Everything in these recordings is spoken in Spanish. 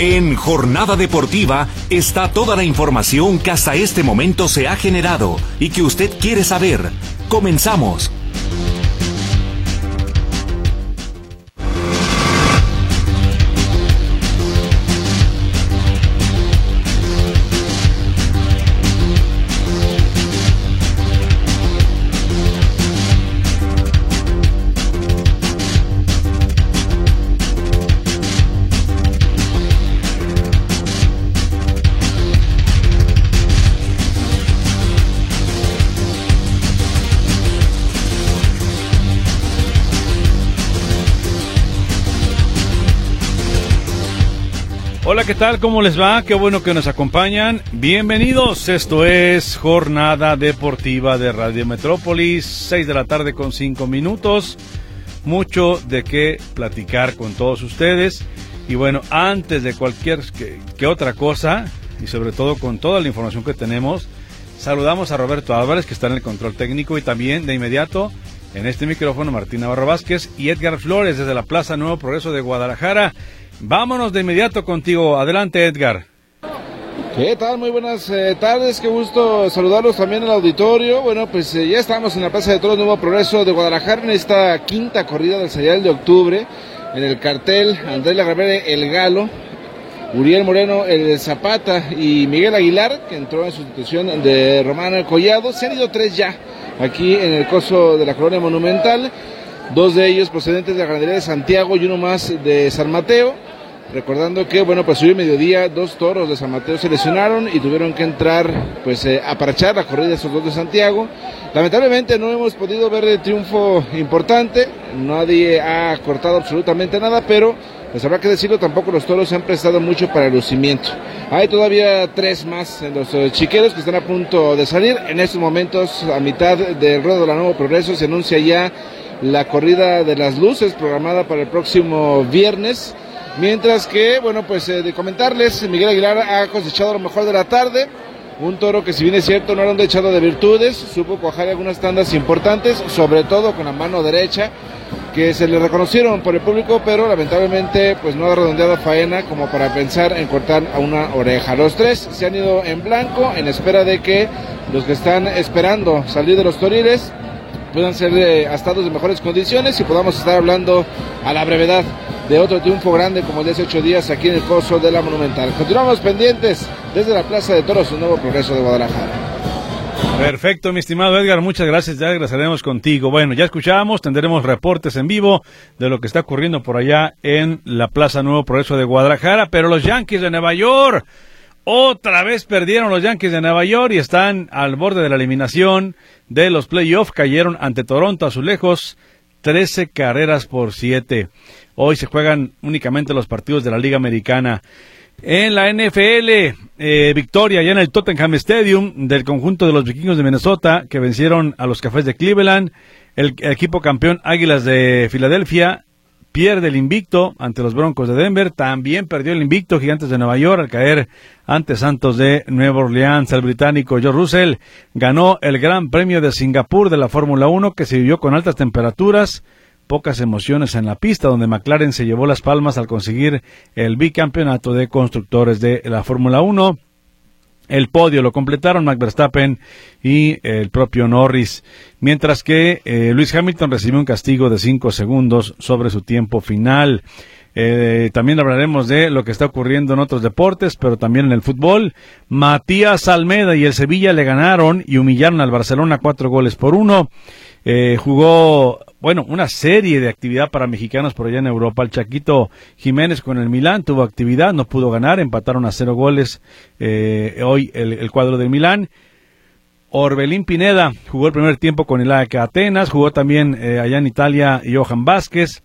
En Jornada Deportiva está toda la información que hasta este momento se ha generado y que usted quiere saber. Comenzamos. Hola, ¿qué tal? ¿Cómo les va? Qué bueno que nos acompañan. Bienvenidos. Esto es Jornada Deportiva de Radio Metrópolis, 6 de la tarde con 5 minutos. Mucho de qué platicar con todos ustedes. Y bueno, antes de cualquier que otra cosa, y sobre todo con toda la información que tenemos, saludamos a Roberto Álvarez, que está en el control técnico, y también de inmediato en este micrófono Martín Navarro Vázquez y Edgar Flores desde la Plaza Nuevo Progreso de Guadalajara. Vámonos de inmediato contigo. Adelante, Edgar. ¿Qué tal? Muy buenas tardes, qué gusto saludarlos también al auditorio. Bueno, pues ya estamos en la Plaza de Toros Nuevo Progreso de Guadalajara en esta quinta corrida del serial de octubre. En el cartel, Andrés Larravere, el Galo, Uriel Moreno, el Zapata y Miguel Aguilar, que entró en sustitución de Román Collado. Se han ido 3 ya aquí en el coso de la Colonia Monumental. 2 de ellos procedentes de la ganadería de Santiago y uno más de San Mateo. Recordando que, bueno, pues hoy a mediodía 2 toros de San Mateo se lesionaron y tuvieron que entrar, pues, a parchar la corrida de esos 2 de Santiago. Lamentablemente no hemos podido ver el triunfo importante, nadie ha cortado absolutamente nada, pero, pues habrá que decirlo, tampoco los toros se han prestado mucho para el lucimiento. Hay todavía 3 más en los chiqueros que están a punto de salir. En estos momentos, a mitad del ruedo de la Nuevo Progreso, se anuncia ya la corrida de las luces programada para el próximo viernes. Mientras que, bueno, pues de comentarles, Miguel Aguilar ha cosechado lo mejor de la tarde. Un toro que, si bien es cierto, no era un dechado de virtudes, supo cuajar algunas tandas importantes, sobre todo con la mano derecha, que se le reconocieron por el público, pero lamentablemente pues no ha redondeado faena como para pensar en cortar a una oreja. Los 3 se han ido en blanco en espera de que los que están esperando salir de los toriles puedan ser astados de mejores condiciones y podamos estar hablando a la brevedad de otro triunfo grande como el de hace 8 días aquí en el coso de la Monumental. Continuamos pendientes desde la Plaza de Toros Nuevo Progreso de Guadalajara. Perfecto, mi estimado Edgar, muchas gracias, ya regresaremos contigo. Bueno, ya escuchamos, tendremos reportes en vivo de lo que está ocurriendo por allá en la Plaza Nuevo Progreso de Guadalajara, pero los Yankees de Nueva York, otra vez perdieron los Yankees de Nueva York y están al borde de la eliminación de los playoffs. Cayeron ante Toronto Azulejos 13 carreras por 7. Hoy se juegan únicamente los partidos de la Liga Americana. En la NFL, victoria ya en el Tottenham Stadium del conjunto de los Vikingos de Minnesota, que vencieron a los Cafés de Cleveland. El equipo campeón Águilas de Filadelfia pierde el invicto ante los Broncos de Denver. También perdió el invicto Gigantes de Nueva York al caer ante Santos de Nueva Orleans. El británico George Russell ganó el Gran Premio de Singapur de la Fórmula 1, que se vivió con altas temperaturas, pocas emociones en la pista, donde McLaren se llevó las palmas al conseguir el bicampeonato de constructores de la Fórmula 1. El podio lo completaron Max Verstappen y el propio Norris, mientras que Lewis Hamilton recibió un castigo de 5 segundos sobre su tiempo final. También hablaremos de lo que está ocurriendo en otros deportes, pero también en el fútbol. Matías Almeda y el Sevilla le ganaron y humillaron al Barcelona 4-1. Jugó, bueno, una serie de actividad para mexicanos por allá en Europa. El Chaquito Jiménez con el Milán tuvo actividad, no pudo ganar, empataron a 0 goles hoy el cuadro del Milán. Orbelín Pineda jugó el primer tiempo con el AEK Atenas, jugó también allá en Italia Johan Vázquez.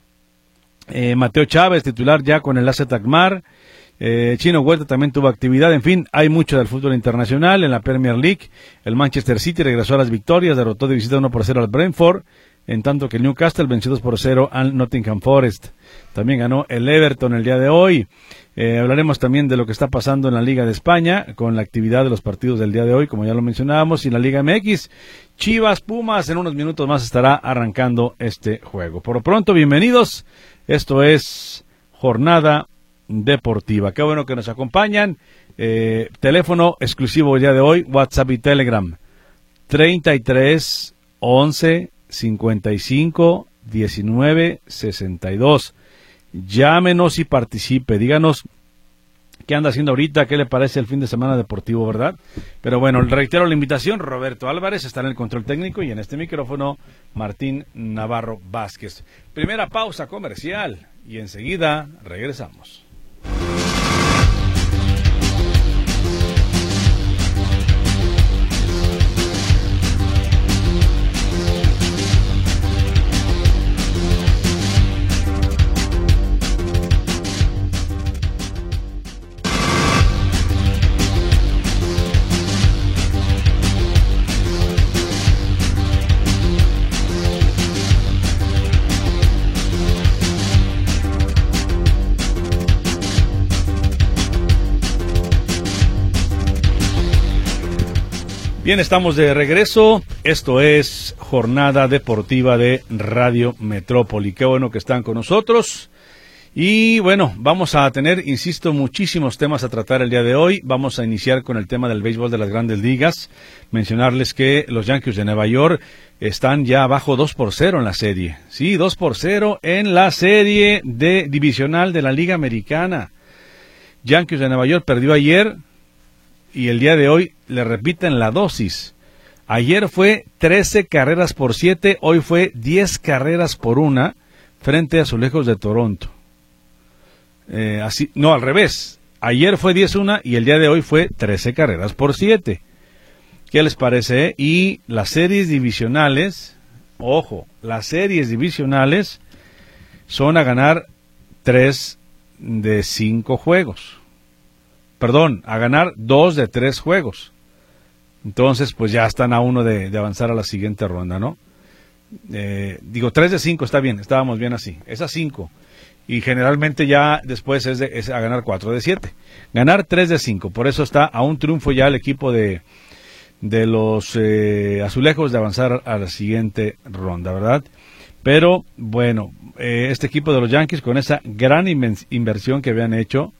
Mateo Chávez, titular ya con el AZ Alkmaar. Chino Huerta también tuvo actividad. En fin, hay mucho del fútbol internacional. En la Premier League, el Manchester City regresó a las victorias, derrotó de visita 1-0 al Brentford, en tanto que el Newcastle venció 2-0 al Nottingham Forest. También ganó el Everton el día de hoy. Hablaremos también de lo que está pasando en la Liga de España, con la actividad de los partidos del día de hoy, como ya lo mencionábamos, y en la Liga MX. Chivas Pumas, en unos minutos más estará arrancando este juego. Por lo pronto, bienvenidos. Esto es Jornada deportiva. Qué bueno que nos acompañan. Teléfono exclusivo el día de hoy, WhatsApp y Telegram, 33 11 55 19 62. Llámenos y participe, díganos qué anda haciendo ahorita, qué le parece el fin de semana deportivo, ¿verdad? Pero bueno, reitero la invitación, Roberto Álvarez está en el control técnico y en este micrófono Martín Navarro Vázquez. Primera pausa comercial y enseguida regresamos. Bien, estamos de regreso. Esto es Jornada Deportiva de Radio Metrópoli. Qué bueno que están con nosotros. Y bueno, vamos a tener, insisto, muchísimos temas a tratar el día de hoy. Vamos a iniciar con el tema del béisbol de las Grandes Ligas. Mencionarles que los Yankees de Nueva York están ya abajo 2-0 en la serie. Sí, 2-0 en la serie divisional de la Liga Americana. Yankees de Nueva York perdió ayer. Y el día de hoy le repiten la dosis. Ayer fue 13 carreras por 7, hoy fue 10 carreras por 1 frente a Azulejos de Toronto. No, al revés. Ayer fue 10-1 y el día de hoy fue 13 carreras por 7. ¿Qué les parece? Y las series divisionales, ojo, las series divisionales son a ganar 3 de 5 juegos. Perdón, a ganar 2 de 3 juegos. Entonces, pues ya están a 1 de avanzar a la siguiente ronda, ¿no? 3 de 5 está bien, estábamos bien así. Es a 5. Y generalmente ya después es a ganar 4 de 7. Ganar 3 de 5. Por eso está a un triunfo ya el equipo de los Azulejos de avanzar a la siguiente ronda, ¿verdad? Pero, bueno, este equipo de los Yankees con esa gran inversión que habían hecho,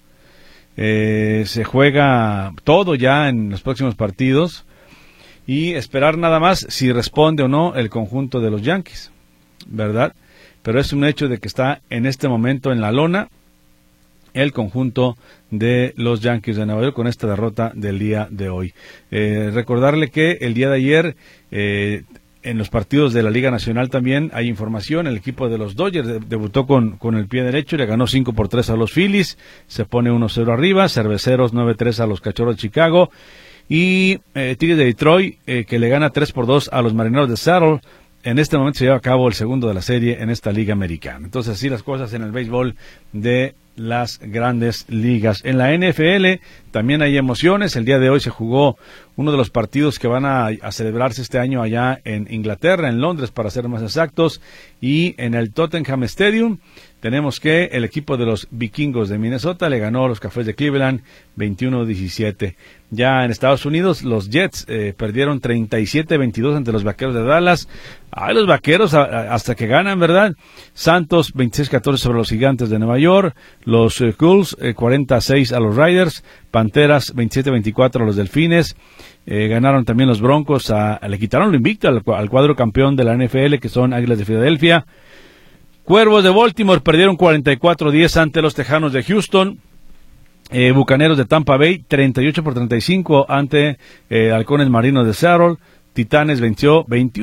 se juega todo ya en los próximos partidos y esperar nada más si responde o no el conjunto de los Yankees, ¿verdad? Pero es un hecho de que está en este momento en la lona el conjunto de los Yankees de Nueva York con esta derrota del día de hoy. Recordarle que el día de ayer en los partidos de la Liga Nacional también hay información. El equipo de los Dodgers debutó con el pie derecho, le ganó 5-3 a los Phillies, se pone 1-0 arriba. Cerveceros 9-3 a los Cachorros de Chicago y Tigres de Detroit que le gana 3-2 a los Marineros de Seattle. En este momento se lleva a cabo el segundo de la serie en esta Liga Americana. Entonces así las cosas en el béisbol de las Grandes Ligas. En la NFL también hay emociones. El día de hoy se jugó uno de los partidos que van a celebrarse este año allá en Inglaterra, en Londres para ser más exactos, y en el Tottenham Stadium tenemos que el equipo de los Vikingos de Minnesota le ganó a los Cafés de Cleveland 21-17. Ya en Estados Unidos los Jets perdieron 37-22 ante los Vaqueros de Dallas. Ay, los Vaqueros hasta que ganan, ¿verdad? Santos 26-14 sobre los Gigantes de Nueva York. Los Colts 40-6 a los Riders. Panteras 27-24 a los Delfines. Ganaron también los Broncos, le quitaron lo invicto al cuadro campeón de la NFL, que son Águilas de Filadelfia. Cuervos de Baltimore perdieron 44-10 ante los Tejanos de Houston. Bucaneros de Tampa Bay 38-35 ante Halcones Marinos de Seattle. Titanes venció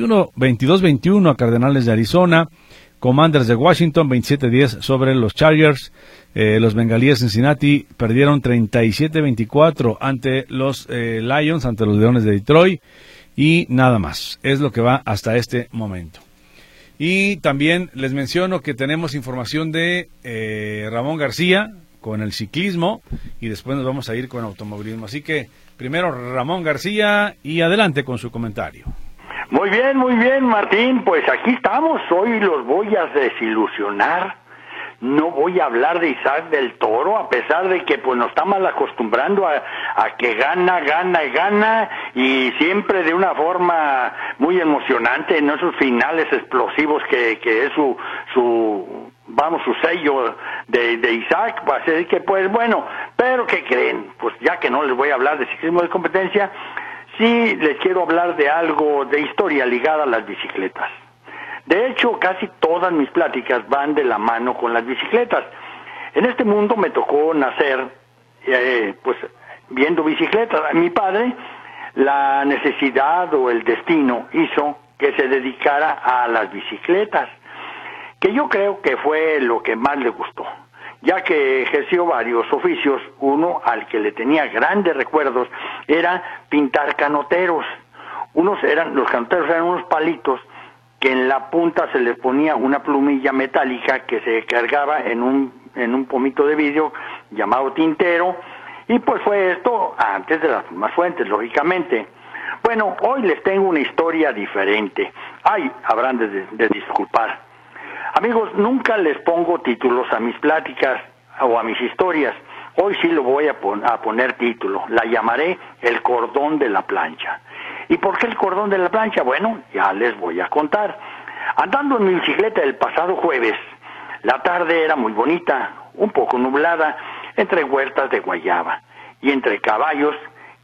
22-21 a Cardenales de Arizona. Commanders de Washington 27-10 sobre los Chargers. Los Bengalíes de Cincinnati perdieron 37-24 ante los Lions, ante los Leones de Detroit. Y nada más, es lo que va hasta este momento. Y también les menciono que tenemos información de Ramón García con el ciclismo y después nos vamos a ir con automovilismo. Así que primero Ramón García y adelante con su comentario. Muy bien, Martín, pues aquí estamos. Hoy los voy a desilusionar. No voy a hablar de Isaac del Toro, a pesar de que pues nos está mal acostumbrando a que gana y siempre de una forma muy emocionante en esos finales explosivos que es su sello de Isaac, así que pues bueno, pero ¿qué creen? Pues ya que no les voy a hablar de ciclismo de competencia, sí les quiero hablar de algo de historia ligada a las bicicletas. De hecho, casi todas mis pláticas van de la mano con las bicicletas. En este mundo me tocó nacer, pues, viendo bicicletas. Mi padre, la necesidad o el destino hizo que se dedicara a las bicicletas, que yo creo que fue lo que más le gustó, ya que ejerció varios oficios. Uno al que le tenía grandes recuerdos era pintar canoteros. Los canoteros eran unos palitos que en la punta se les ponía una plumilla metálica que se cargaba en un pomito de vidrio llamado tintero, y pues fue esto antes de las plumas fuentes, lógicamente. Bueno, hoy les tengo una historia diferente. Habrán de disculpar. Amigos, nunca les pongo títulos a mis pláticas o a mis historias. Hoy sí lo voy a poner título. La llamaré El cordón de la plancha. ¿Y por qué el cordón de la plancha? Bueno, ya les voy a contar. Andando en mi bicicleta el pasado jueves, la tarde era muy bonita, un poco nublada, entre huertas de guayaba y entre caballos,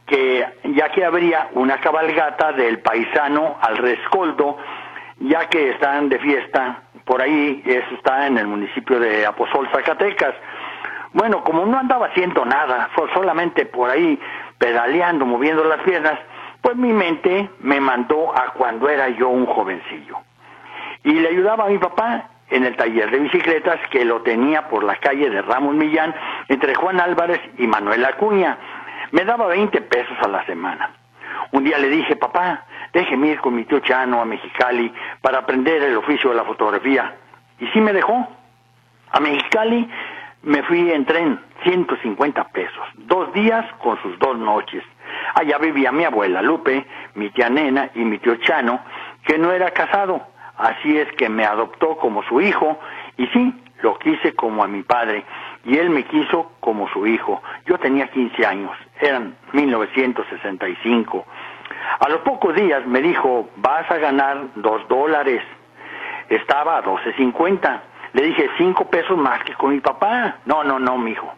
ya que habría una cabalgata del paisano al rescoldo, ya que están de fiesta por ahí. Eso está en el municipio de Aposol, Zacatecas. Bueno, como no andaba haciendo nada, solamente por ahí pedaleando, moviendo las piernas, pues mi mente me mandó a cuando era yo un jovencillo. Y le ayudaba a mi papá en el taller de bicicletas que lo tenía por la calle de Ramos Millán, entre Juan Álvarez y Manuel Acuña. Me daba 20 pesos a la semana. Un día le dije: papá, déjeme ir con mi tío Chano a Mexicali para aprender el oficio de la fotografía. Y sí me dejó. A Mexicali me fui en tren, 150 pesos, 2 días con sus 2 noches. Allá vivía mi abuela Lupe, mi tía Nena y mi tío Chano, que no era casado. Así es que me adoptó como su hijo, y sí, lo quise como a mi padre, y él me quiso como su hijo. Yo tenía 15 años, eran 1965. A los pocos días me dijo: vas a ganar $2. Estaba a 12.50. Le dije: 5 pesos más que con mi papá. No, mijo,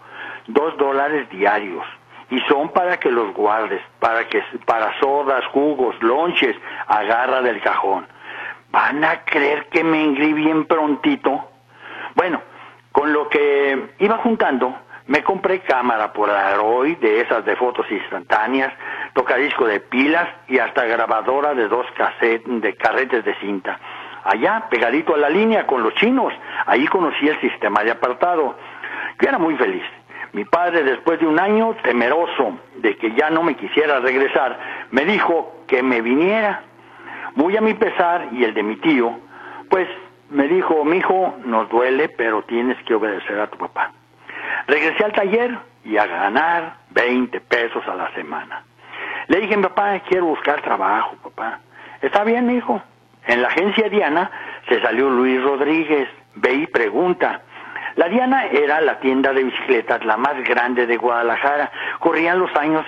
$2 diarios. Y son para que los guardes, para sodas, jugos, lonches, agarra del cajón. ¿Van a creer que me engrí bien prontito? Bueno, con lo que iba juntando, me compré cámara Polaroid, de esas de fotos instantáneas, tocadisco de pilas y hasta grabadora de 2 carretes de cinta. Allá, pegadito a la línea con los chinos, ahí conocí el sistema de apartado. Yo era muy feliz. Mi padre, después de un año, temeroso de que ya no me quisiera regresar, me dijo que me viniera. Muy a mi pesar y el de mi tío, pues me dijo: mijo, nos duele, pero tienes que obedecer a tu papá. Regresé al taller y a ganar 20 pesos a la semana. Le dije: papá, quiero buscar trabajo, papá. Está bien, mijo. En la agencia Diana se salió Luis Rodríguez. Ve y pregunta. La Diana era la tienda de bicicletas la más grande de Guadalajara. Corrían los años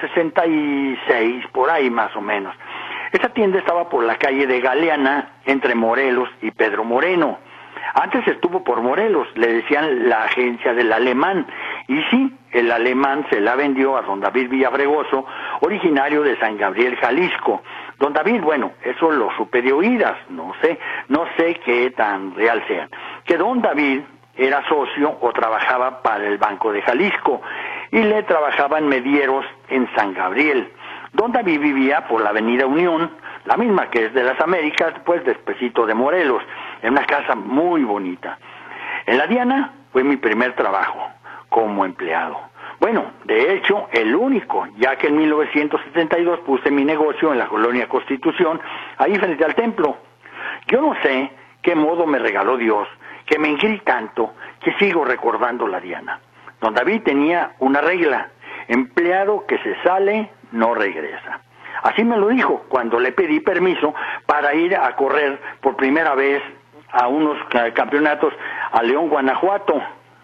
66, por ahí más o menos. Esta tienda estaba por la calle de Galeana, entre Morelos y Pedro Moreno. Antes estuvo por Morelos, le decían la agencia del Alemán. Y sí, el Alemán se la vendió a don David Villafregoso, originario de San Gabriel, Jalisco. Don David, bueno, eso lo supe de oídas, no sé qué tan real sea. Que don David era socio o trabajaba para el Banco de Jalisco y le trabajaba en Medieros en San Gabriel. Don David vivía por la avenida Unión, la misma que es de las Américas, pues despacito de Morelos, en una casa muy bonita. En la Diana fue mi primer trabajo como empleado. Bueno, de hecho, el único, ya que en 1972 puse mi negocio en la colonia Constitución, ahí frente al templo. Yo no sé qué modo me regaló Dios, que me engrí tanto que sigo recordando la Diana. Don David tenía una regla: empleado que se sale no regresa. Así me lo dijo cuando le pedí permiso para ir a correr por primera vez a unos campeonatos a León, Guanajuato.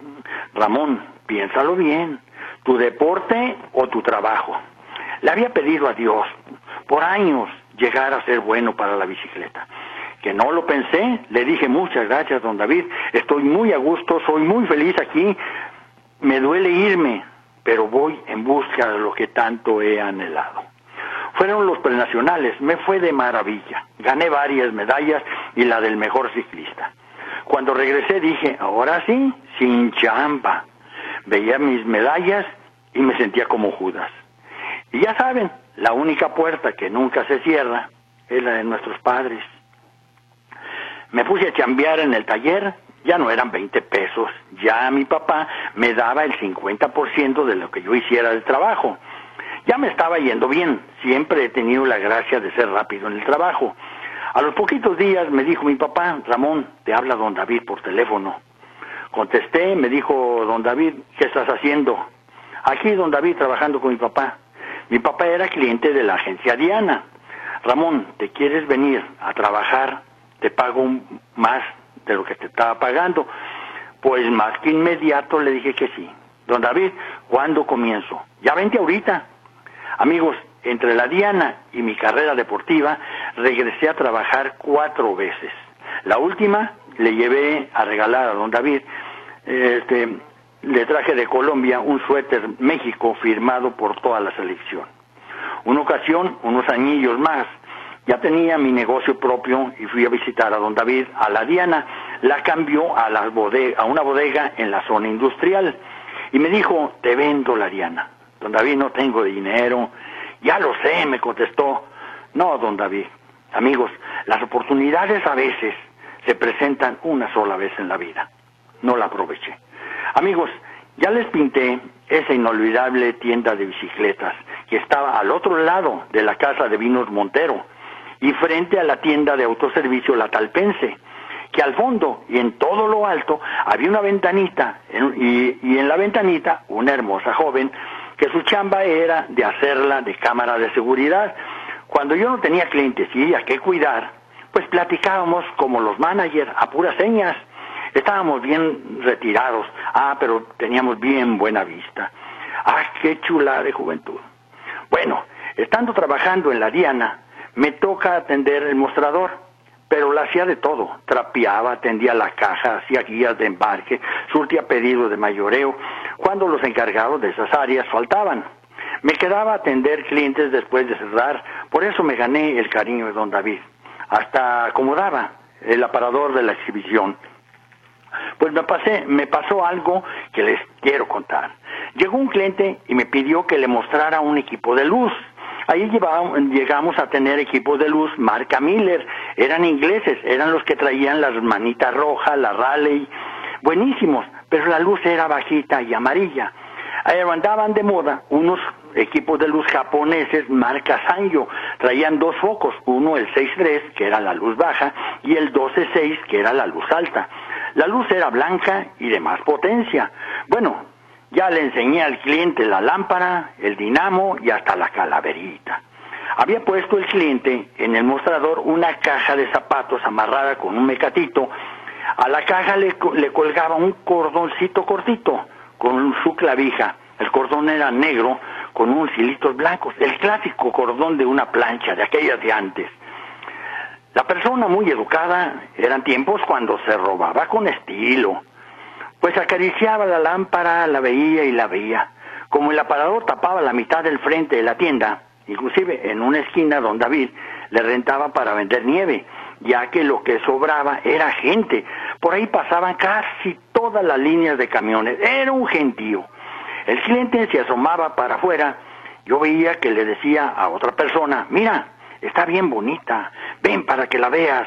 Ramón, piénsalo bien, tu deporte o tu trabajo. Le había pedido a Dios por años llegar a ser bueno para la bicicleta. que no lo pensé, le dije: muchas gracias, don David, estoy muy a gusto, soy muy feliz aquí, me duele irme, pero voy en busca de lo que tanto he anhelado. Fueron los prenacionales, me fue de maravilla, gané varias medallas y la del mejor ciclista. Cuando regresé dije: ahora sí, sin chamba. Veía mis medallas y me sentía como Judas. Y ya saben, la única puerta que nunca se cierra es la de nuestros padres. Me puse a chambear en el taller, ya no eran 20 pesos, ya mi papá me daba el 50% de lo que yo hiciera del trabajo. Ya me estaba yendo bien, siempre he tenido la gracia de ser rápido en el trabajo. A los poquitos días me dijo mi papá: Ramón, te habla don David por teléfono. Contesté, me dijo: don David, ¿qué estás haciendo? Aquí, don David, trabajando con mi papá. Mi papá era cliente de la agencia Diana. Ramón, ¿te quieres venir a trabajar? Te pago más de lo que te estaba pagando. Pues más que inmediato le dije que sí. Don David, ¿cuándo comienzo? Ya vente ahorita. Amigos, entre la Diana y mi carrera deportiva, regresé a trabajar 4 veces. La última le llevé a regalar a don David, le traje de Colombia un suéter México firmado por toda la selección. Una ocasión, unos añillos más, ya tenía mi negocio propio y fui a visitar a don David a la Diana. La cambió a una bodega en la zona industrial y me dijo: te vendo la Diana. Don David, no tengo dinero. Ya lo sé, me contestó. No, don David. Amigos, las oportunidades a veces se presentan una sola vez en la vida. No la aproveché. Amigos, ya les pinté esa inolvidable tienda de bicicletas que estaba al otro lado de la casa de Vinos Montero y frente a la tienda de autoservicio La Talpense, que al fondo y en todo lo alto había una ventanita y en la ventanita una hermosa joven que su chamba era de hacerla de cámara de seguridad. Cuando yo no tenía clientes y ella que cuidar, pues platicábamos como los managers a puras señas. Estábamos bien retirados, pero teníamos bien buena vista. Qué chula de juventud. Bueno, estando trabajando en la Diana, me toca atender el mostrador, pero la hacía de todo. Trapeaba, atendía la caja, hacía guías de embarque, surtía pedidos de mayoreo, cuando los encargados de esas áreas faltaban. Me quedaba a atender clientes después de cerrar, por eso me gané el cariño de don David. Hasta acomodaba el aparador de la exhibición. Pues me pasó algo que les quiero contar. Llegó un cliente y me pidió que le mostrara un equipo de luz. Ahí llegamos a tener equipos de luz marca Miller. Eran ingleses, eran los que traían las manitas rojas, la Raleigh. Buenísimos, pero la luz era bajita y amarilla. Andaban de moda unos equipos de luz japoneses marca Sanyo. Traían 2 focos, uno el 6.3, que era la luz baja, y el 12.6, que era la luz alta. La luz era blanca y de más potencia. Bueno, ya le enseñé al cliente la lámpara, el dinamo y hasta la calaverita. Había puesto el cliente en el mostrador una caja de zapatos amarrada con un mecatito. A la caja le colgaba un cordoncito cortito con su clavija. El cordón era negro con unos hilitos blancos, el clásico cordón de una plancha, de aquellas de antes. La persona muy educada, eran tiempos cuando se robaba con estilo. Pues acariciaba la lámpara, la veía y la veía. Como el aparador tapaba la mitad del frente de la tienda, inclusive en una esquina don David le rentaba para vender nieve, ya que lo que sobraba era gente. Por ahí pasaban casi todas las líneas de camiones, era un gentío. El cliente se asomaba para afuera, yo veía que le decía a otra persona: mira, está bien bonita, ven para que la veas.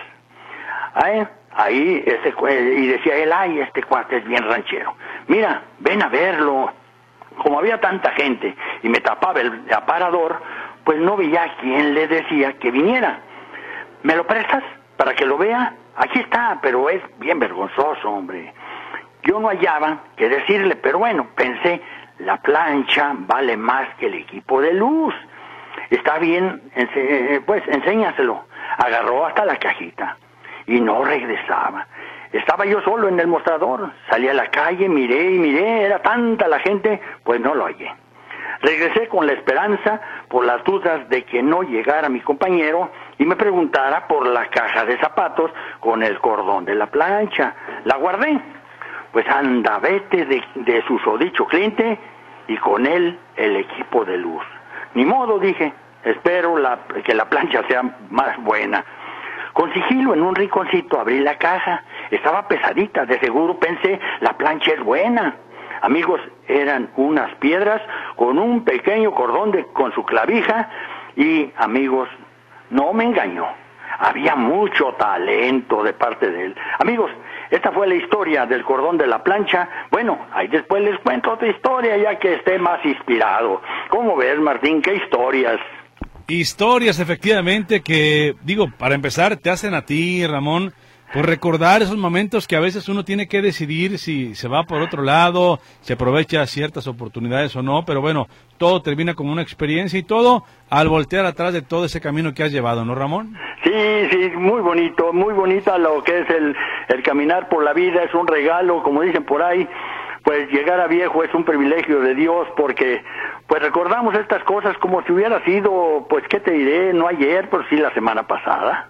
Ahí y decía él: ay, este cuate es bien ranchero, mira, ven a verlo. Como había tanta gente y me tapaba el aparador, pues no veía a quién le decía que viniera. ¿Me lo prestas para que lo vea? Aquí está, pero es bien vergonzoso, hombre. Yo no hallaba qué decirle, pero bueno, pensé, la plancha vale más que el equipo de luz. Está bien, pues enséñaselo. Agarró hasta la cajita y no regresaba. Estaba yo solo en el mostrador, salí a la calle, miré y miré, era tanta la gente, pues no lo hallé. Regresé con la esperanza, por las dudas de que no llegara mi compañero y me preguntara por la caja de zapatos con el cordón de la plancha. La guardé. Pues anda, vete de susodicho cliente y con él el equipo de luz. Ni modo, dije, espero que la plancha sea más buena. Con sigilo en un rinconcito abrí la caja. Estaba pesadita, de seguro pensé, la plancha es buena. Amigos, eran unas piedras con un pequeño cordón con su clavija y, amigos, no me engañó. Había mucho talento de parte de él. Amigos, esta fue la historia del cordón de la plancha. Bueno, ahí después les cuento otra historia ya que esté más inspirado. ¿Cómo ves, Martín? ¿Qué historias? Historias, efectivamente, que, digo, para empezar, te hacen a ti, Ramón, pues recordar esos momentos que a veces uno tiene que decidir si se va por otro lado, si aprovecha ciertas oportunidades o no, pero bueno, todo termina como una experiencia y todo al voltear atrás de todo ese camino que has llevado, ¿no, Ramón? Sí, muy bonito lo que es el caminar por la vida, es un regalo, como dicen por ahí. Pues llegar a viejo es un privilegio de Dios porque pues recordamos estas cosas como si hubiera sido, pues qué te diré, no ayer, pero sí la semana pasada.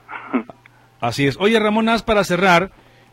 Así es. Oye, Ramón, nada más para cerrar,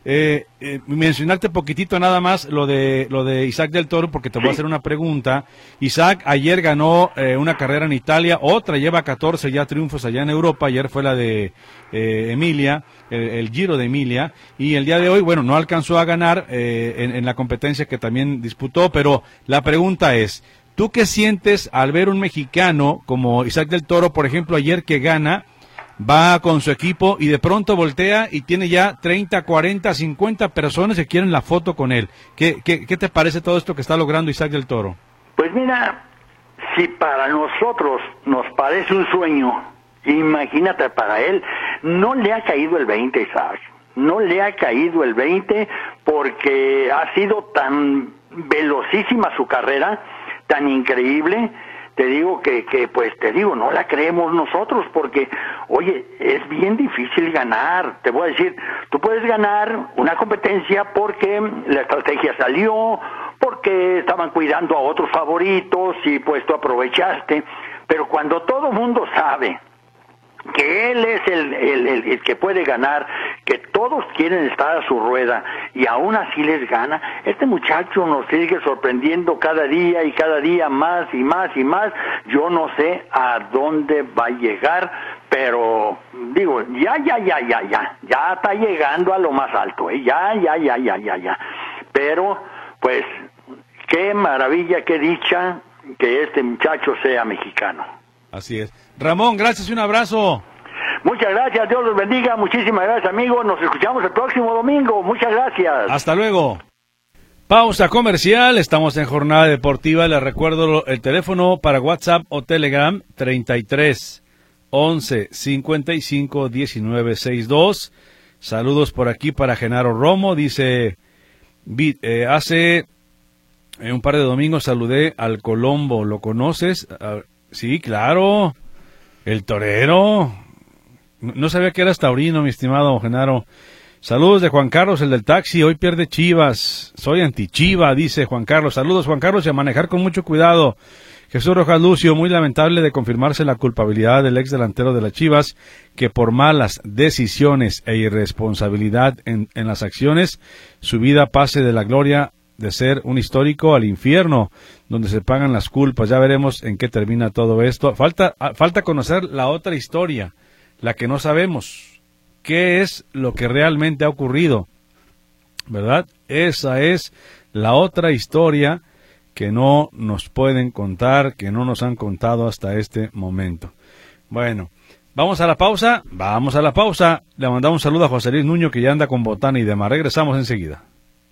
mencionarte poquitito nada más lo de Isaac del Toro, porque te voy a hacer una pregunta. Isaac ayer ganó una carrera en Italia, otra, lleva 14 ya triunfos allá en Europa. Ayer fue la de Emilia, el Giro de Emilia, y el día de hoy, bueno, no alcanzó a ganar en la competencia que también disputó, pero la pregunta es, ¿tú qué sientes al ver un mexicano como Isaac del Toro, por ejemplo, ayer que gana, va con su equipo y de pronto voltea y tiene ya 30, 40, 50 personas que quieren la foto con él? ¿Qué te parece todo esto que está logrando Isaac del Toro? Pues mira, si para nosotros nos parece un sueño, imagínate para él. No le ha caído el 20, Isaac. No le ha caído el 20 porque ha sido tan velocísima su carrera, tan increíble. Te digo no la creemos nosotros porque, oye, es bien difícil ganar. Te voy a decir, tú puedes ganar una competencia porque la estrategia salió, porque estaban cuidando a otros favoritos y pues tú aprovechaste. Pero cuando todo el mundo sabe que él es el que puede ganar, que todos quieren estar a su rueda y aún así les gana, este muchacho nos sigue sorprendiendo cada día y cada día más y más y más. Yo no sé a dónde va a llegar, pero digo, ya está llegando a lo más alto, ya. Pero pues qué maravilla, qué dicha que este muchacho sea mexicano. Así es. Ramón, gracias y un abrazo. Muchas gracias, Dios los bendiga, muchísimas gracias, amigos, nos escuchamos el próximo domingo, muchas gracias. Hasta luego. Pausa comercial, estamos en Jornada Deportiva, les recuerdo el teléfono para WhatsApp o Telegram, 33 11 55 19 62. Saludos por aquí para Genaro Romo, dice, hace un par de domingos saludé al Colombo, ¿lo conoces? Sí, claro, el torero. No sabía que eras taurino, mi estimado Genaro. Saludos de Juan Carlos, el del taxi. Hoy pierde Chivas. Soy anti-Chiva, dice Juan Carlos. Saludos, Juan Carlos, y a manejar con mucho cuidado. Jesús Rojas Lucio, muy lamentable de confirmarse la culpabilidad del ex delantero de las Chivas, que por malas decisiones e irresponsabilidad en las acciones, su vida pase de la gloria de ser un histórico al infierno, donde se pagan las culpas. Ya veremos en qué termina todo esto. Falta conocer la otra historia, la que no sabemos. ¿Qué es lo que realmente ha ocurrido? ¿Verdad? Esa es la otra historia que no nos pueden contar, que no nos han contado hasta este momento. Bueno, vamos a la pausa. Le mandamos un saludo a José Luis Nuño, que ya anda con botana y demás. Regresamos enseguida.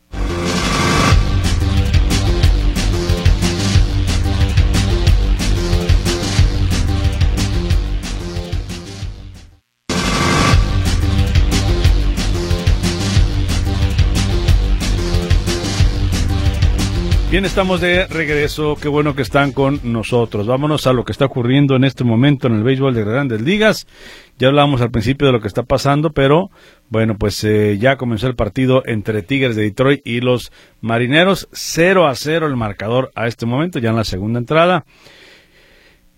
Bien, estamos de regreso, qué bueno que están con nosotros. Vámonos a lo que está ocurriendo en este momento en el béisbol de Grandes Ligas. Ya hablábamos al principio de lo que está pasando, pero bueno, pues ya comenzó el partido entre Tigres de Detroit y los Marineros. 0-0 el marcador a este momento, ya en la segunda entrada.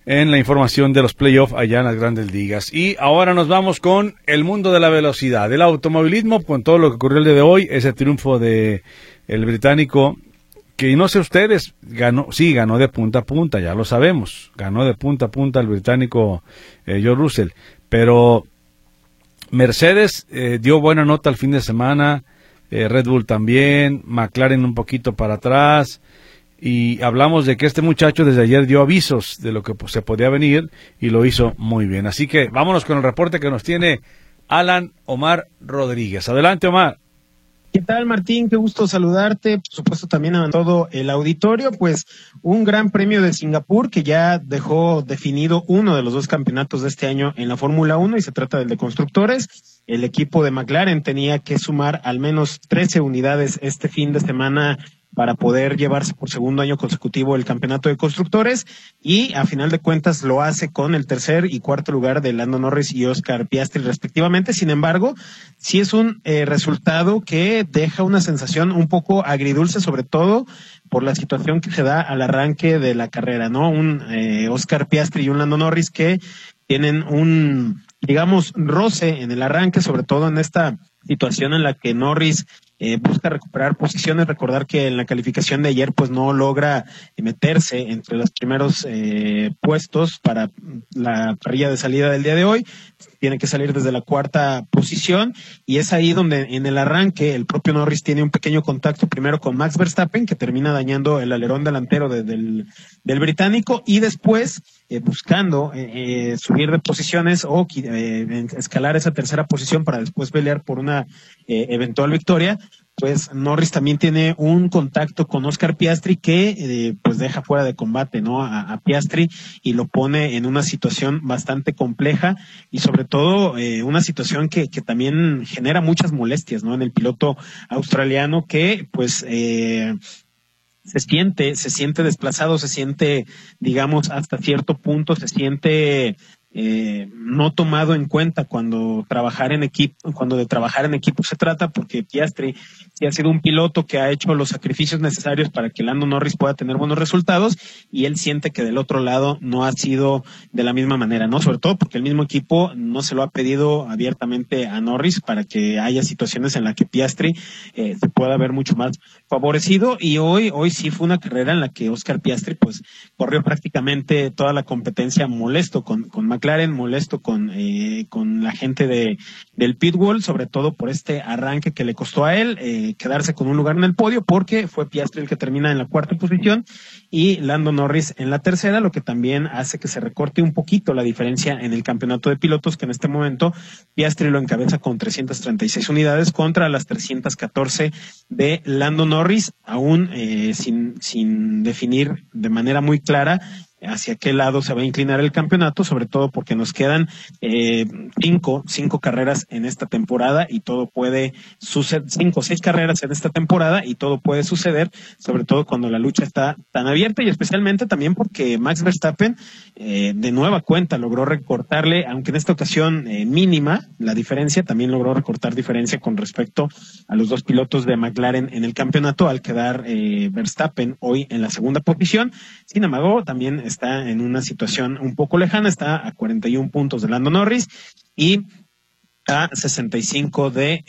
en la información de los playoffs allá en las grandes ligas. Y ahora nos vamos con el mundo de la velocidad, del automovilismo, con todo lo que ocurrió el día de hoy, ese triunfo de el británico, que no sé ustedes, ganó de punta a punta, ya lo sabemos, ganó de punta a punta el británico George Russell, pero Mercedes dio buena nota el fin de semana, Red Bull también, McLaren un poquito para atrás, y hablamos de que este muchacho desde ayer dio avisos de lo que se podía venir y lo hizo muy bien. Así que vámonos con el reporte que nos tiene Alan Omar Rodríguez. Adelante, Omar. ¿Qué tal, Martín? Qué gusto saludarte. Por supuesto, también a todo el auditorio. Pues un gran premio de Singapur que ya dejó definido uno de los dos campeonatos de este año en la Fórmula 1 y se trata del de constructores. El equipo de McLaren tenía que sumar al menos 13 unidades este fin de semana para poder llevarse por segundo año consecutivo el campeonato de constructores, y a final de cuentas lo hace con el tercer y cuarto lugar de Lando Norris y Oscar Piastri respectivamente. Sin embargo, sí es un resultado que deja una sensación un poco agridulce, sobre todo por la situación que se da al arranque de la carrera, ¿no? Un Oscar Piastri y un Lando Norris que tienen un, digamos, roce en el arranque, sobre todo en esta situación en la que Norris busca recuperar posiciones. Recordar que en la calificación de ayer pues no logra meterse entre los primeros puestos para la parrilla de salida del día de hoy. Tiene que salir desde la cuarta posición, y es ahí donde en el arranque el propio Norris tiene un pequeño contacto primero con Max Verstappen, que termina dañando el alerón delantero del británico, y después buscando subir de posiciones o escalar esa tercera posición para después pelear por una eventual victoria. Pues Norris también tiene un contacto con Oscar Piastri que pues deja fuera de combate, ¿no? A Piastri, y lo pone en una situación bastante compleja, y sobre todo una situación que también genera muchas molestias, ¿no? En el piloto australiano, que pues se siente desplazado, se siente, digamos, hasta cierto punto, se siente no tomado en cuenta cuando de trabajar en equipo se trata, porque Piastri sí ha sido un piloto que ha hecho los sacrificios necesarios para que Lando Norris pueda tener buenos resultados, y él siente que del otro lado no ha sido de la misma manera, ¿no? Sobre todo porque el mismo equipo no se lo ha pedido abiertamente a Norris para que haya situaciones en las que Piastri se pueda ver mucho más favorecido, y hoy sí fue una carrera en la que Oscar Piastri pues corrió prácticamente toda la competencia molesto con McLaren, molesto con la gente del pitwall, sobre todo por este arranque que le costó a él quedarse con un lugar en el podio, porque fue Piastri el que termina en la cuarta posición y Lando Norris en la tercera, lo que también hace que se recorte un poquito la diferencia en el campeonato de pilotos, que en este momento Piastri lo encabeza con 336 unidades contra las 314 de Lando Norris, aún sin definir de manera muy clara hacia qué lado se va a inclinar el campeonato, sobre todo porque nos quedan cinco carreras en esta temporada, y todo puede suceder, 5 o 6 carreras en esta temporada, y todo puede suceder, sobre todo cuando la lucha está tan abierta, y especialmente también porque Max Verstappen de nueva cuenta logró recortarle, aunque en esta ocasión mínima, la diferencia, también logró recortar diferencia con respecto a los dos pilotos de McLaren en el campeonato, al quedar Verstappen hoy en la segunda posición. Sin embargo, también está en una situación un poco lejana, está a 41 puntos de Lando Norris y a 67,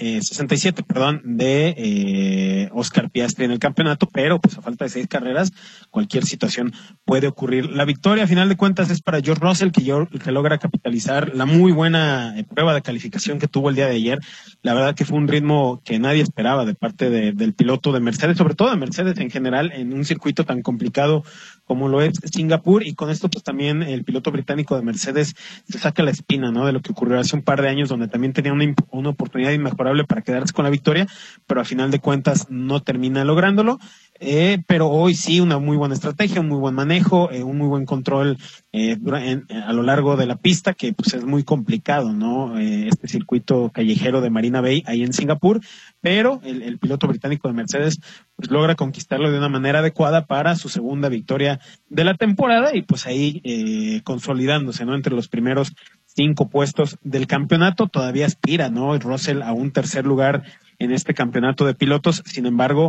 de Oscar Piastri en el campeonato, pero pues a falta de 6 carreras, cualquier situación puede ocurrir. La victoria, a final de cuentas, es para George Russell, que logra capitalizar la muy buena prueba de calificación que tuvo el día de ayer. La verdad que fue un ritmo que nadie esperaba de parte del piloto de Mercedes, sobre todo de Mercedes en general, en un circuito tan complicado como lo es Singapur, y con esto pues también el piloto británico de Mercedes se saca la espina, ¿no? De lo que ocurrió hace un par de años, donde también tenía una oportunidad inmejorable para quedarse con la victoria, pero a final de cuentas no termina lográndolo. Pero hoy sí, una muy buena estrategia, un muy buen manejo, un muy buen control a lo largo de la pista, que pues es muy complicado, ¿no? Este circuito callejero de Marina Bay ahí en Singapur, pero el piloto británico de Mercedes pues logra conquistarlo de una manera adecuada para su segunda victoria de la temporada, y pues ahí consolidándose, ¿no? Entre los primeros 5 puestos del campeonato. Todavía aspira, ¿no? Russell a un tercer lugar en este campeonato de pilotos. Sin embargo,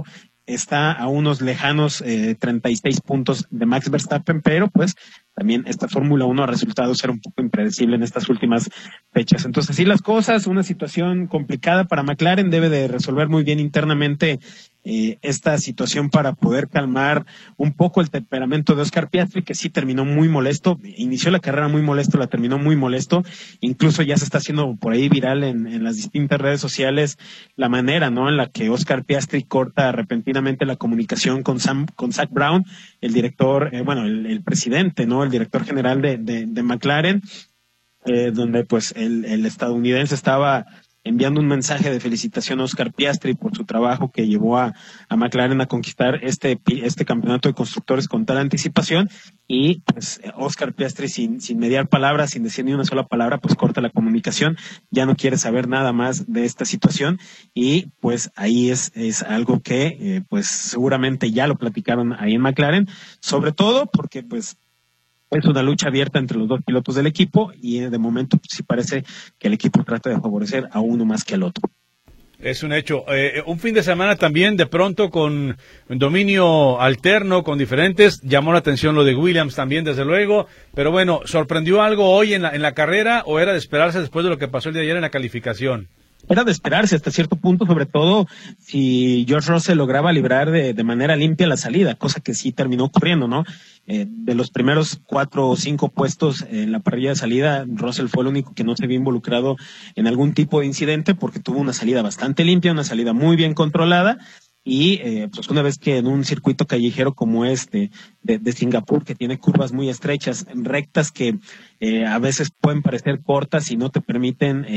está a unos lejanos 36 puntos de Max Verstappen, pero pues también esta Fórmula 1 ha resultado ser un poco impredecible en estas últimas fechas. Entonces, así las cosas, una situación complicada para McLaren, debe de resolver muy bien internamente esta situación para poder calmar un poco el temperamento de Oscar Piastri, que sí terminó muy molesto, inició la carrera muy molesto, la terminó muy molesto, incluso ya se está haciendo por ahí viral en las distintas redes sociales la manera, ¿no?, en la que Oscar Piastri corta repentinamente la comunicación con Zak Brown, el director, el presidente, ¿no?, el director general de McLaren, donde pues el estadounidense estaba enviando un mensaje de felicitación a Oscar Piastri por su trabajo que llevó a McLaren a conquistar este campeonato de constructores con tal anticipación, y pues Oscar Piastri sin mediar palabras, sin decir ni una sola palabra, pues corta la comunicación, ya no quiere saber nada más de esta situación, y pues ahí es algo que pues seguramente ya lo platicaron ahí en McLaren, sobre todo porque pues es una lucha abierta entre los dos pilotos del equipo, y de momento pues, sí parece que el equipo trata de favorecer a uno más que al otro. Es un hecho. Un fin de semana también, de pronto, con un dominio alterno, con diferentes. Llamó la atención lo de Williams también, desde luego. Pero bueno, ¿sorprendió algo hoy en la carrera o era de esperarse después de lo que pasó el día de ayer en la calificación? Era de esperarse hasta cierto punto, sobre todo si George Russell lograba librar de manera limpia la salida, cosa que sí terminó ocurriendo, ¿no? De los primeros 4 o 5 puestos en la parrilla de salida, Russell fue el único que no se vio involucrado en algún tipo de incidente porque tuvo una salida bastante limpia, una salida muy bien controlada. Y pues una vez que en un circuito callejero como este de Singapur, que tiene curvas muy estrechas, rectas que a veces pueden parecer cortas y no te permiten,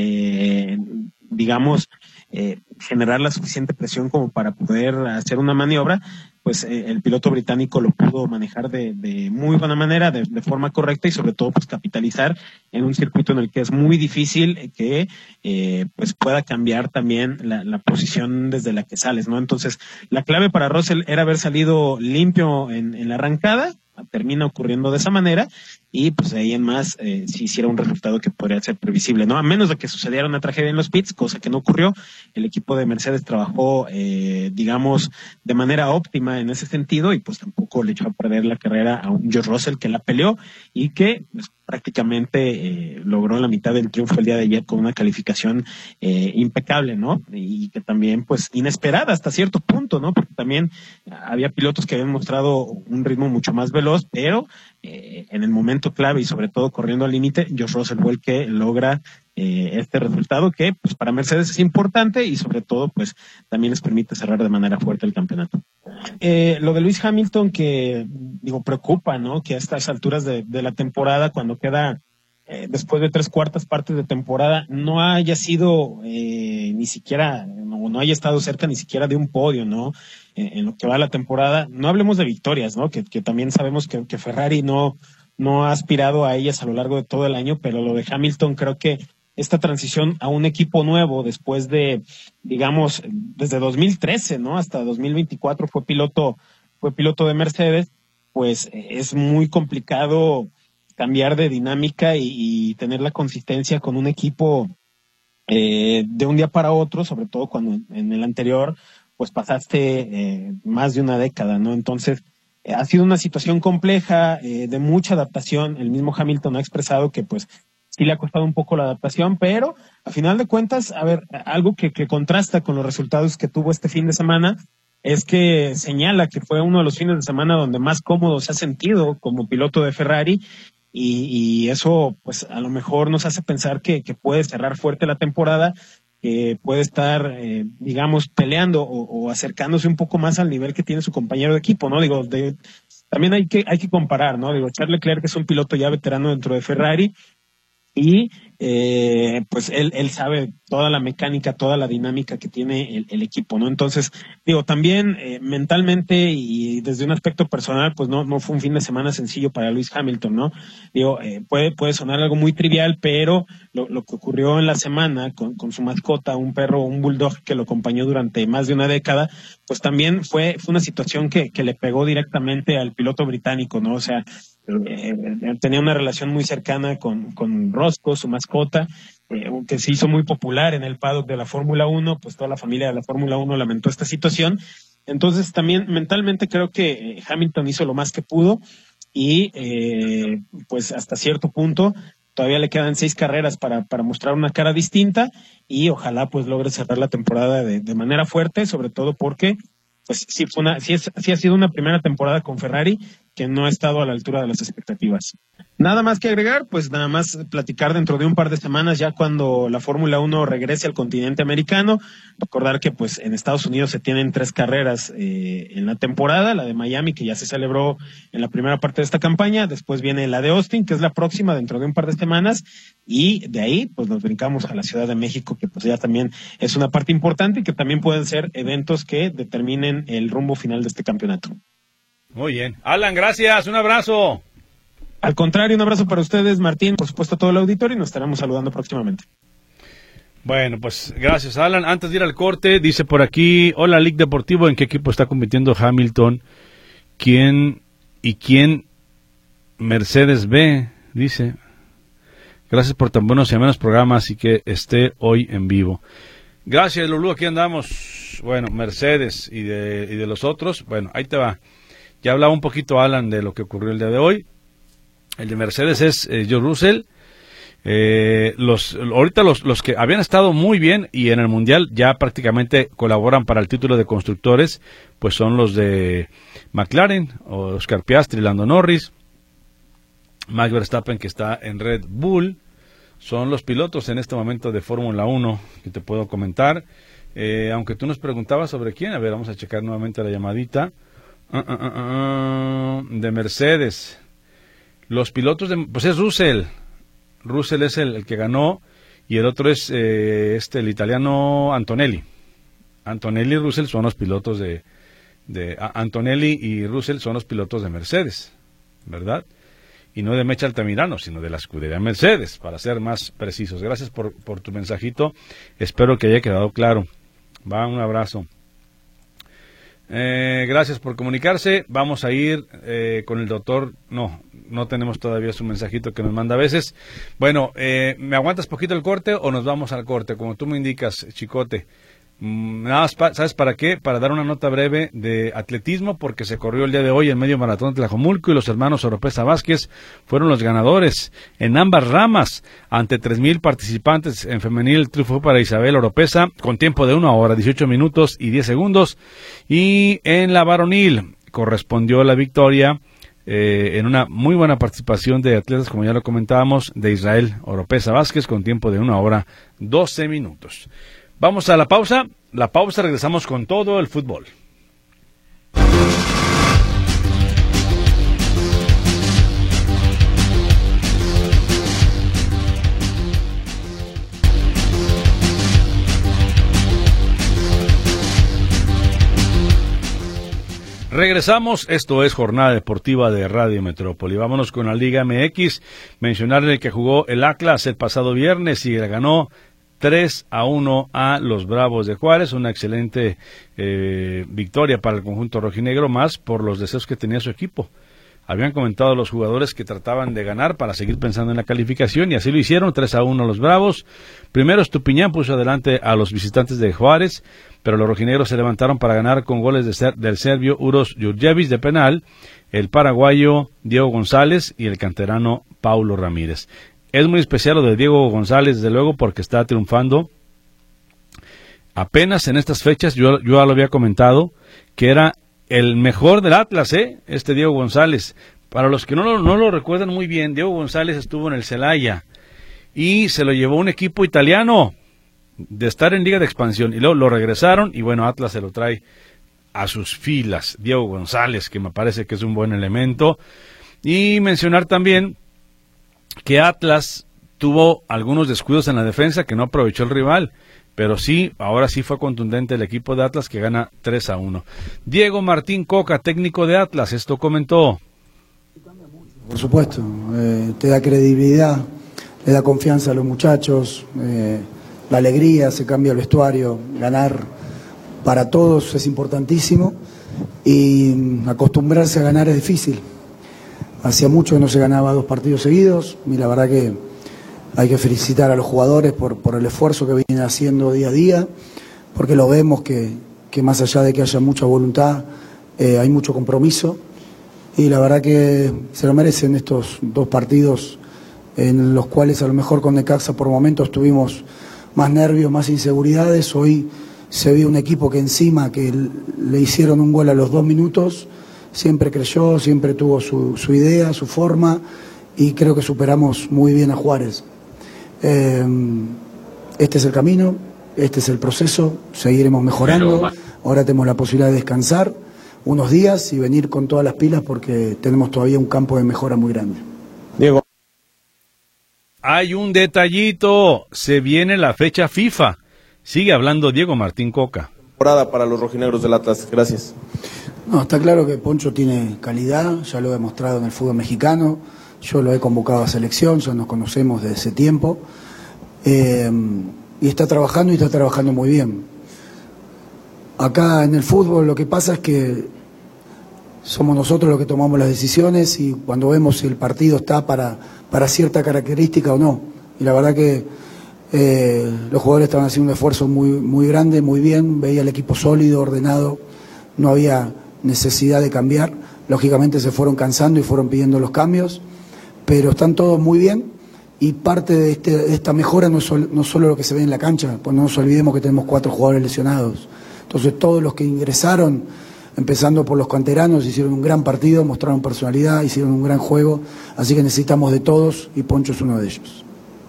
generar la suficiente presión como para poder hacer una maniobra, pues el piloto británico lo pudo manejar de muy buena manera, de forma correcta, y sobre todo pues capitalizar en un circuito en el que es muy difícil que pues pueda cambiar también la posición desde la que sales, ¿no? Entonces la clave para Russell era haber salido limpio en la arrancada, termina ocurriendo de esa manera, y pues de ahí en más si hiciera un resultado que podría ser previsible, ¿no? A menos de que sucediera una tragedia en los pits, cosa que no ocurrió. El equipo de Mercedes trabajó de manera óptima en ese sentido, y pues tampoco le echó a perder la carrera a un George Russell que la peleó y que pues, prácticamente logró la mitad del triunfo el día de ayer con una calificación impecable, ¿no? Y que también pues inesperada hasta cierto punto, ¿no? Porque también había pilotos que habían mostrado un ritmo mucho más veloz, pero en el momento clave y sobre todo corriendo al límite, George Russell fue el que logra este resultado que pues para Mercedes es importante, y sobre todo pues también les permite cerrar de manera fuerte el campeonato. Lo de Lewis Hamilton, que preocupa, ¿no? Que a estas alturas de la temporada, cuando queda después de 3/4 partes de temporada, no haya sido ni siquiera, no haya estado cerca ni siquiera de un podio, ¿no? En lo que va la temporada. No hablemos de victorias, ¿no? Que también sabemos que Ferrari no ha aspirado a ellas a lo largo de todo el año, pero lo de Hamilton, creo que esta transición a un equipo nuevo después de, desde 2013, ¿no? Hasta 2024 fue piloto de Mercedes, pues es muy complicado cambiar de dinámica y tener la consistencia con un equipo de un día para otro, sobre todo cuando en el anterior pues pasaste más de una década, ¿no? Entonces ha sido una situación compleja, de mucha adaptación. El mismo Hamilton ha expresado que pues sí le ha costado un poco la adaptación, pero a final de cuentas, algo que contrasta con los resultados que tuvo este fin de semana es que señala que fue uno de los fines de semana donde más cómodo se ha sentido como piloto de Ferrari, y eso pues a lo mejor nos hace pensar que puede cerrar fuerte la temporada, que puede estar peleando o acercándose un poco más al nivel que tiene su compañero de equipo, ¿no? También hay que comparar, ¿no? Charles Leclerc es un piloto ya veterano dentro de Ferrari, y pues él sabe toda la mecánica, toda la dinámica que tiene el equipo, ¿no? Entonces, también mentalmente y desde un aspecto personal, pues no fue un fin de semana sencillo para Lewis Hamilton, ¿no? Puede sonar algo muy trivial, pero lo que ocurrió en la semana con su mascota, un perro, un bulldog que lo acompañó durante más de una década, pues también fue una situación que le pegó directamente al piloto británico, ¿no? O sea, tenía una relación muy cercana con Roscoe, su mascota, que se hizo muy popular en el paddock de la Fórmula 1, pues toda la familia de la Fórmula 1 lamentó esta situación. Entonces también mentalmente creo que Hamilton hizo lo más que pudo y pues hasta cierto punto todavía le quedan 6 carreras para mostrar una cara distinta y ojalá pues logre cerrar la temporada de manera fuerte, sobre todo porque pues sí ha sido una primera temporada con Ferrari que no ha estado a la altura de las expectativas. Nada más que agregar, pues nada más platicar dentro de un par de semanas ya cuando la Fórmula 1 regrese al continente americano. Recordar que pues en Estados Unidos se tienen 3 carreras en la temporada, la de Miami que ya se celebró en la primera parte de esta campaña, después viene la de Austin que es la próxima dentro de un par de semanas y de ahí pues nos brincamos a la Ciudad de México que pues ya también es una parte importante y que también pueden ser eventos que determinen el rumbo final de este campeonato. Muy bien. Alan, gracias. Un abrazo. Al contrario, un abrazo para ustedes, Martín, por supuesto a todo el auditorio y nos estaremos saludando próximamente. Bueno, pues gracias, Alan. Antes de ir al corte, dice por aquí, hola, Lic Deportivo, ¿en qué equipo está compitiendo Hamilton? ¿Quién Mercedes B? Dice, gracias por tan buenos y amenos programas y que esté hoy en vivo. Gracias, Lulú, aquí andamos. Bueno, Mercedes y de los otros, bueno, ahí te va. Ya hablaba un poquito, Alan, de lo que ocurrió el día de hoy. El de Mercedes es George Russell. Ahorita los que habían estado muy bien y en el Mundial ya prácticamente colaboran para el título de constructores, pues son los de McLaren, Oscar Piastri, Lando Norris, Max Verstappen que está en Red Bull. Son los pilotos en este momento de Fórmula 1 que te puedo comentar. Aunque tú nos preguntabas sobre quién, a ver, vamos a checar nuevamente la llamadita. De Mercedes. Los pilotos pues es Russell. Russell es el que ganó y el otro es el italiano Antonelli. Antonelli y Russell son los pilotos Antonelli y Russell son los pilotos de Mercedes, ¿verdad? Y no de Mecha Altamirano, sino de la escudería Mercedes, para ser más precisos. Gracias por tu mensajito. Espero que haya quedado claro. Va, un abrazo. Gracias por comunicarse. Vamos a ir con el doctor. No tenemos todavía su mensajito que nos manda a veces. Bueno, ¿me aguantas poquito el corte o nos vamos al corte? Como tú me indicas, Chicote. Nada más, ¿sabes para qué? Para dar una nota breve de atletismo, porque se corrió el día de hoy el medio maratón de Tlajomulco y los hermanos Oropesa Vázquez fueron los ganadores en ambas ramas. Ante 3,000 participantes en femenil, el triunfo fue para Isabel Oropesa con tiempo de 1 hora, 18 minutos y 10 segundos. Y en la varonil correspondió la victoria en una muy buena participación de atletas, como ya lo comentábamos, de Israel Oropesa Vázquez con tiempo de 1 hora, 12 minutos. Vamos a la pausa, regresamos con todo el fútbol. Regresamos, esto es Jornada Deportiva de Radio Metrópoli. Vámonos con la Liga MX, mencionarle que jugó el Atlas el pasado viernes y le ganó 3-1 a los Bravos de Juárez, una excelente victoria para el conjunto rojinegro, más por los deseos que tenía su equipo. Habían comentado los jugadores que trataban de ganar para seguir pensando en la calificación y así lo hicieron, 3-1 los Bravos. Primero Estupiñán puso adelante a los visitantes de Juárez, pero los rojinegros se levantaron para ganar con goles del serbio Uros Jurjevic de penal, el paraguayo Diego González y el canterano Paulo Ramírez. Es muy especial lo de Diego González, desde luego, porque está triunfando apenas en estas fechas. Yo ya lo había comentado, que era el mejor del Atlas, este Diego González. Para los que no lo recuerdan muy bien, Diego González estuvo en el Celaya y se lo llevó un equipo italiano de estar en Liga de Expansión y luego lo regresaron y bueno, Atlas se lo trae a sus filas. Diego González, que me parece que es un buen elemento. Y mencionar también que Atlas tuvo algunos descuidos en la defensa que no aprovechó el rival, pero sí, ahora sí fue contundente el equipo de Atlas que gana 3-1. Diego Martín Coca, técnico de Atlas, esto comentó. Por supuesto, te da credibilidad, le da confianza a los muchachos, la alegría, se cambia el vestuario, ganar para todos es importantísimo y acostumbrarse a ganar es difícil. Hacía mucho que no se ganaba 2 partidos seguidos y la verdad que hay que felicitar a los jugadores por el esfuerzo que vienen haciendo día a día, porque lo vemos que que más allá de que haya mucha voluntad, hay mucho compromiso, y la verdad que se lo merecen estos 2 partidos en los cuales a lo mejor con Necaxa por momentos tuvimos más nervios, más inseguridades. Hoy se vio un equipo que encima que le hicieron un gol a los 2 minutos, siempre creyó, siempre tuvo su idea, su forma, y creo que superamos muy bien a Juárez. Este es el camino, este es el proceso, seguiremos mejorando. Ahora tenemos la posibilidad de descansar unos días y venir con todas las pilas porque tenemos todavía un campo de mejora muy grande. Diego. Hay un detallito, se viene la fecha FIFA. Sigue hablando Diego Martín Coca. Temporada para los rojinegros del Atlas, gracias. No, está claro que Poncho tiene calidad, ya lo he demostrado en el fútbol mexicano, yo lo he convocado a selección, ya nos conocemos desde ese tiempo, y está trabajando muy bien. Acá en el fútbol lo que pasa es que somos nosotros los que tomamos las decisiones y cuando vemos si el partido está para cierta característica o no. Y la verdad que los jugadores estaban haciendo un esfuerzo muy grande, muy bien, veía el equipo sólido, ordenado, no había necesidad de cambiar. Lógicamente se fueron cansando y fueron pidiendo los cambios, pero están todos muy bien y parte de esta mejora no es solo lo que se ve en la cancha, pues no nos olvidemos que tenemos 4 jugadores lesionados. Entonces todos los que ingresaron, empezando por los canteranos, hicieron un gran partido, mostraron personalidad, hicieron un gran juego, así que necesitamos de todos y Poncho es uno de ellos.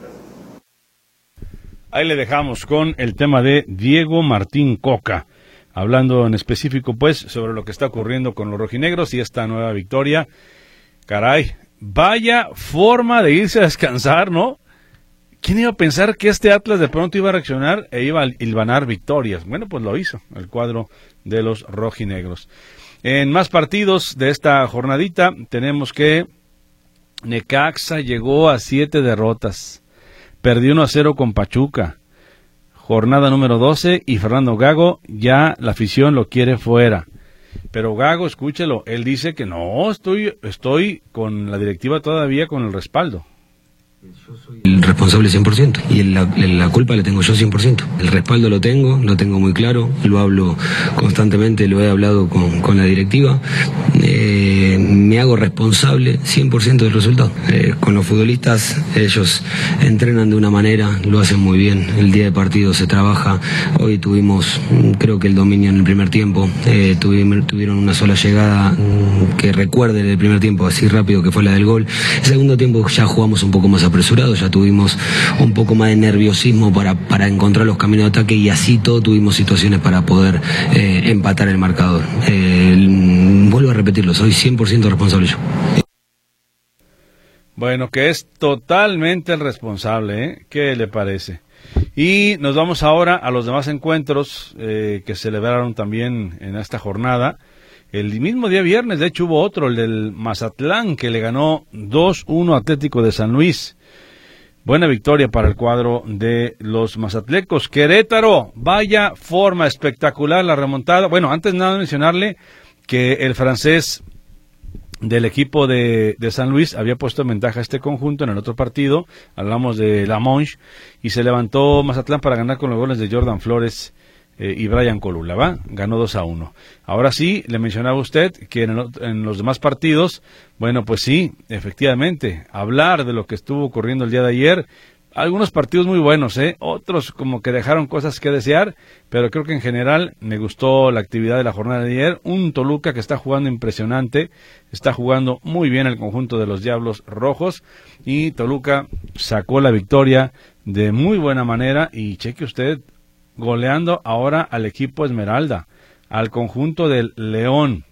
Ahí le dejamos con el tema de Diego Martín Coca, hablando en específico pues sobre lo que está ocurriendo con los rojinegros y esta nueva victoria. Caray, vaya forma de irse a descansar, ¿no? ¿Quién iba a pensar que este Atlas de pronto iba a reaccionar e iba a hilvanar victorias? Bueno, pues lo hizo el cuadro de los rojinegros. En más partidos de esta jornadita tenemos que Necaxa llegó a 7 derrotas. Perdió 1-0 con Pachuca. Jornada número 12 y Fernando Gago ya la afición lo quiere fuera. Pero Gago, escúchelo, él dice que no, estoy con la directiva todavía con el respaldo. Yo soy el responsable 100% y la culpa la tengo yo 100%. El respaldo lo tengo muy claro, lo hablo constantemente, lo he hablado con la directiva. Me hago responsable 100% del resultado. Con los futbolistas, ellos entrenan de una manera, lo hacen muy bien. El día de partido se trabaja. Hoy tuvimos, creo que el dominio en el primer tiempo. Tuvieron una sola llegada que recuerde del primer tiempo, así rápido, que fue la del gol. El segundo tiempo ya jugamos un poco más apresurado, ya tuvimos un poco más de nerviosismo para encontrar los caminos de ataque y así todo tuvimos situaciones para poder empatar el marcador. Vuelvo a repetirlo, soy 100% responsable yo. Bueno, que es totalmente el responsable, ¿eh? ¿Qué le parece? Y nos vamos ahora a los demás encuentros que celebraron también en esta jornada. El mismo día viernes, de hecho, hubo otro, el del Mazatlán, que le ganó 2-1 Atlético de San Luis. Buena victoria para el cuadro de los mazatlecos. Querétaro, vaya forma espectacular la remontada. Bueno, antes nada de mencionarle que el francés del equipo de San Luis había puesto en ventaja a este conjunto en el otro partido. Hablamos de La Monge y se levantó Mazatlán para ganar con los goles de Jordan Flores y Brian Colula, ¿va? Ganó 2-1. Ahora sí, le mencionaba usted que en los demás partidos, bueno, pues sí, efectivamente, hablar de lo que estuvo ocurriendo el día de ayer, algunos partidos muy buenos, otros como que dejaron cosas que desear, pero creo que en general me gustó la actividad de la jornada de ayer. Un Toluca que está jugando impresionante, está jugando muy bien el conjunto de los Diablos Rojos, y Toluca sacó la victoria de muy buena manera, y cheque usted, goleando ahora al equipo Esmeralda, al conjunto del León.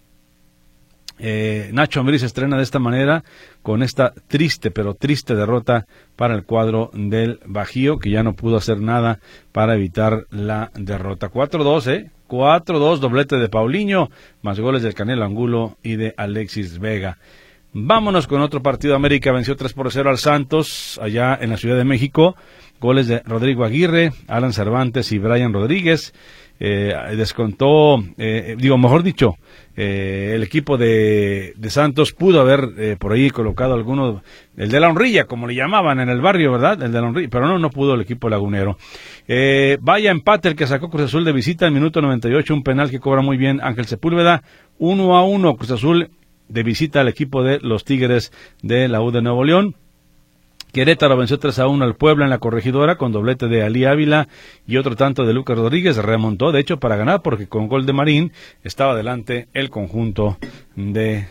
Nacho Ambriz se estrena de esta manera con esta triste, pero triste derrota para el cuadro del Bajío, que ya no pudo hacer nada para evitar la derrota. 4-2, 4-2, doblete de Paulinho, más goles del Canelo Angulo y de Alexis Vega. Vámonos con otro partido. América venció 3-0 al Santos, allá en la Ciudad de México. Goles de Rodrigo Aguirre, Alan Cervantes y Brian Rodríguez. descontó, mejor dicho, el equipo de Santos pudo haber por ahí colocado alguno, el de la honrilla, como le llamaban en el barrio, ¿verdad? El de la honrilla, pero no pudo el equipo lagunero. Vaya empate el que sacó Cruz Azul de visita en minuto 98, un penal que cobra muy bien Ángel Sepúlveda, 1-1 Cruz Azul de visita al equipo de los Tigres de la U de Nuevo León. Querétaro venció 3-1 al Puebla en la Corregidora con doblete de Ali Ávila y otro tanto de Lucas Rodríguez. Remontó, de hecho, para ganar porque con gol de Marín estaba adelante el conjunto de,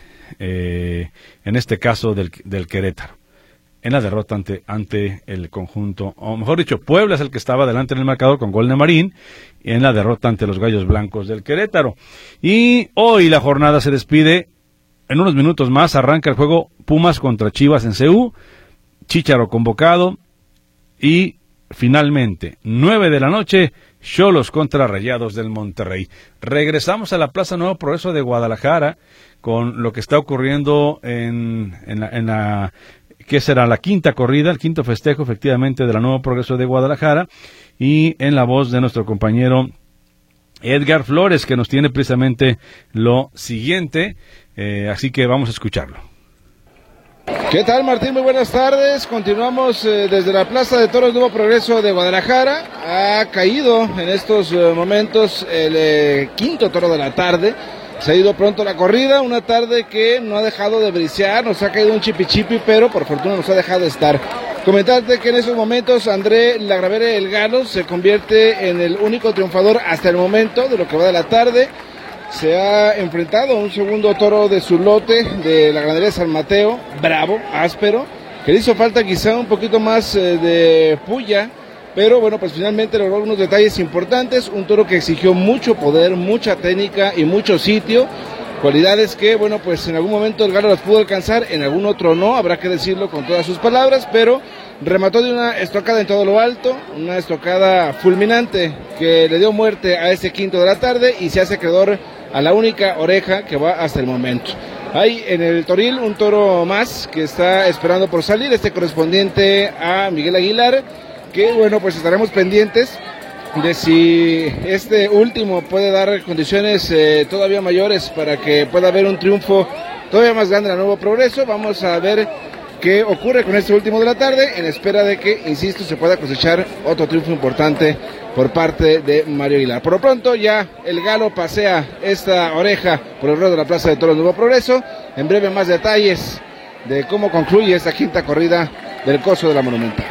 en este caso, del Querétaro. En la derrota ante el conjunto, o mejor dicho, Puebla es el que estaba adelante en el marcador con gol de Marín, y en la derrota ante los Gallos Blancos del Querétaro. Y hoy la jornada se despide. En unos minutos más arranca el juego Pumas contra Chivas en CU. Chícharo convocado y finalmente 9 de la noche Xolos contra Rayados del Monterrey. Regresamos a la Plaza Nuevo Progreso de Guadalajara con lo que está ocurriendo en la que será la quinta corrida, el quinto festejo efectivamente de la Nuevo Progreso de Guadalajara, y en la voz de nuestro compañero Edgar Flores, que nos tiene precisamente lo siguiente, así que vamos a escucharlo. ¿Qué tal, Martín? Muy buenas tardes. Continuamos desde la Plaza de Toros Nuevo Progreso de Guadalajara. Ha caído en estos momentos el quinto toro de la tarde. Se ha ido pronto la corrida, una tarde que no ha dejado de brillar, nos ha caído un chipi, pero por fortuna nos ha dejado de estar. Comentarte que en estos momentos André Lagravere El Galo se convierte en el único triunfador hasta el momento de lo que va de la tarde. Se ha enfrentado a un segundo toro de su lote de la ganadería San Mateo, bravo, áspero, que le hizo falta quizá un poquito más de puya, pero bueno, pues finalmente logró unos detalles importantes, un toro que exigió mucho poder, mucha técnica y mucho sitio, cualidades que, bueno, pues en algún momento el Galo las pudo alcanzar, en algún otro no, habrá que decirlo con todas sus palabras, pero remató de una estocada en todo lo alto, una estocada fulminante que le dio muerte a ese quinto de la tarde y se hace acreedor a la única oreja que va hasta el momento. Hay en el toril un toro más que está esperando por salir, este correspondiente a Miguel Aguilar, que bueno, pues estaremos pendientes de si este último puede dar condiciones todavía mayores para que pueda haber un triunfo todavía más grande en el Nuevo Progreso. Vamos a ver qué ocurre con este último de la tarde, en espera de que, insisto, se pueda cosechar otro triunfo importante por parte de Mario Aguilar. Por lo pronto ya el Galo pasea esta oreja por el ruedo de la Plaza de Toros Nuevo Progreso. En breve más detalles de cómo concluye esta quinta corrida del Coso de la Monumental.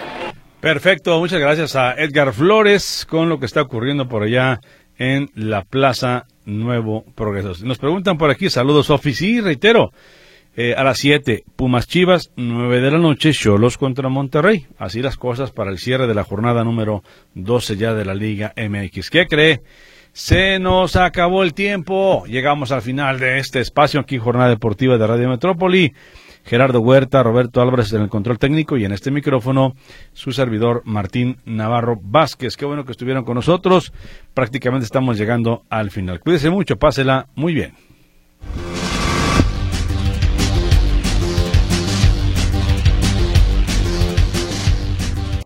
Perfecto, muchas gracias a Edgar Flores con lo que está ocurriendo por allá en la Plaza Nuevo Progreso. Nos preguntan por aquí, saludos Sofi, sí, reitero, a las 7, Pumas Chivas, 9 de la noche, Xolos contra Monterrey. Así las cosas para el cierre de la jornada número 12 ya de la Liga MX. ¿Qué cree? Se nos acabó el tiempo. Llegamos al final de este espacio aquí, Jornada Deportiva de Radio Metrópoli. Gerardo Huerta, Roberto Álvarez en el control técnico y en este micrófono su servidor Martín Navarro Vázquez. Qué bueno que estuvieron con nosotros. Prácticamente estamos llegando al final. Cuídese mucho, pásela muy bien.